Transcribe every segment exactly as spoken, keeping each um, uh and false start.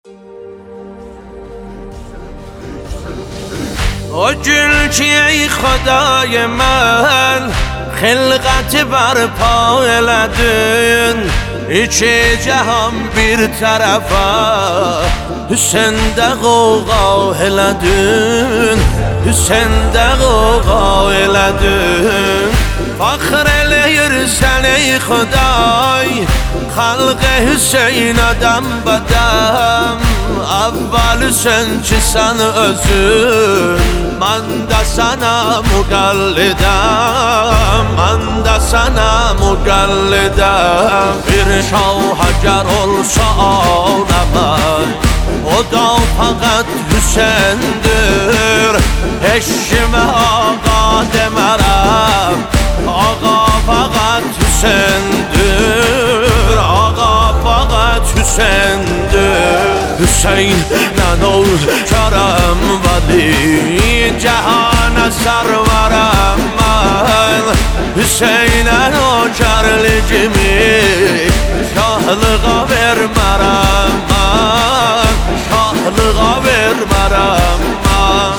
O gül ki ey Xudای mən xilqəti bərpa elədin, iki cəhan bir tərəfə Hüseyndə qoğa elədin, Hüseyndə qoğa elədin. Fəxr eləyirsən ey Xuday, xalqı Hüseyn adam badam. Əvvəl sən ki sən özün, mən də sənə müqəllidəm, mən də sənə müqəllidəm. Bir şah əgər olsa aləmə, o da fəqət Hüseyndir. Heç kimə ağa demərəm, ağa fəqət Hüseyndir, ağa fəqət Hüseyndir. Hüseyn'den olkarım vali, cehana sarvarım ben. Hüseyn'den olkarlıcımı şahlığa vermərəm ben, şahlığa vermərəm ben.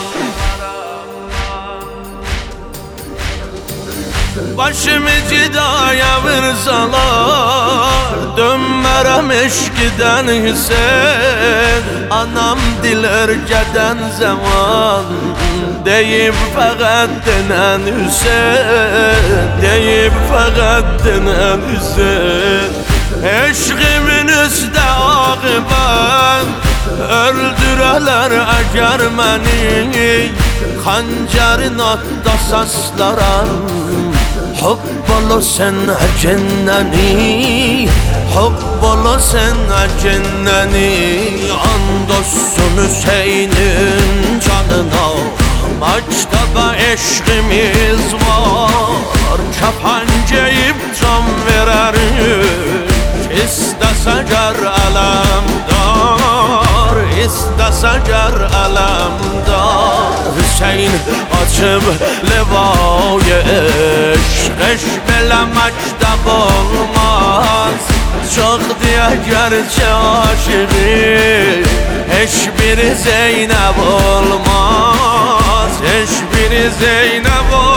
Başımı cidaya vırsalar, dönmərəm eşqdən Hüseyn. Anam diler geden zaman, deyib fəqət denən Hüseyn, deyib fəqət denən Hüseyn. Eşqimin üstə ağı ben, öldürələr əgər məni, xəncərin atda saslaram. Hubbolu sen cenneni, hubbolu sen cenneni. Andolsun Hüseyin'in canına, maçtaba eşkimiz var. Kapancayıp can vererim, istese ger alemdar, istese ger alemdar. Hüseyin açıp levayı eşk, eşk belə məktəb olmaz. Çox diye gerçi aşığı, heç biri Zeynəb olmaz, heç biri Zeynəb olmaz.